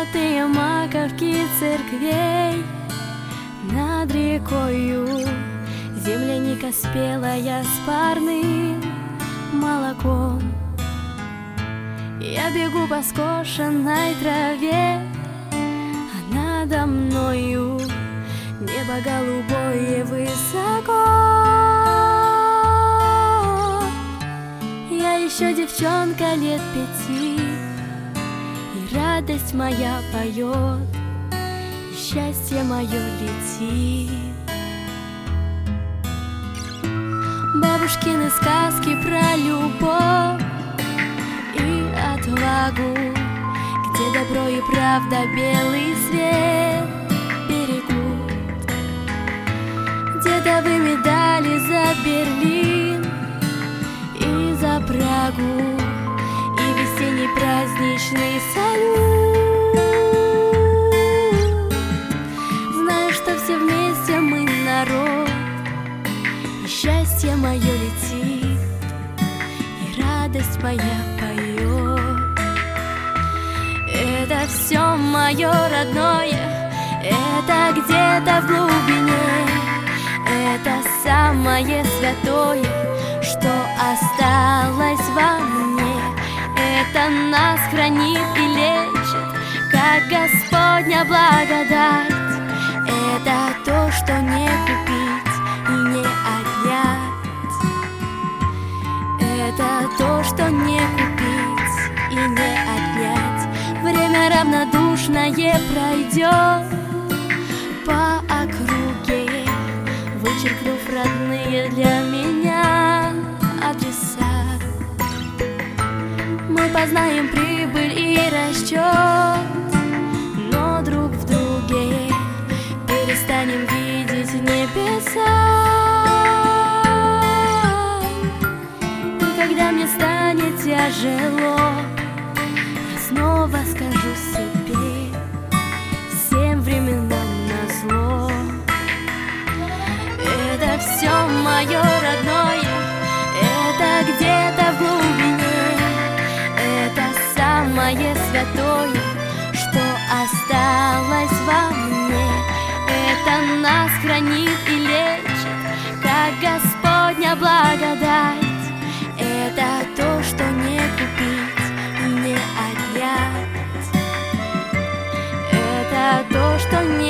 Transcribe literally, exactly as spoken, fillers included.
Золотые маковки церквей над рекою, земляника спелая с парным молоком. Я бегу по скошенной траве, а надо мною небо голубое высоко. Я еще девчонка лет пяти, и радость моя поет, и счастье мое летит. Бабушкины сказки про любовь и отвагу, где добро и правда белый свет берегут. Дедовы медали за Берлин и за Прагу, и весенний праздничный салют. Знаю, что все вместе мы народ, и счастье мое летит, и радость моя поет. Это все мое родное, это где-то в глубине, это самое святое, что осталось во мне. Это нас хранит и лечит, как Господня благодать. Это то, что не купить и не отнять. Это то, что не купить и не отнять. Время равнодушное пройдет по округе, вычеркнув родные для меня адреса. Мы познаем прибыль и расчет, но друг в друге перестанем видеть небеса. И когда мне станет тяжело, я снова скажу себе: всем временам назло. Это все мое родное, это где-то в глубине, это самое святое, что осталось во мне. Это нас хранит и лечит, как Господня благодать. Это то, что не купить и не отнять. Это то, что не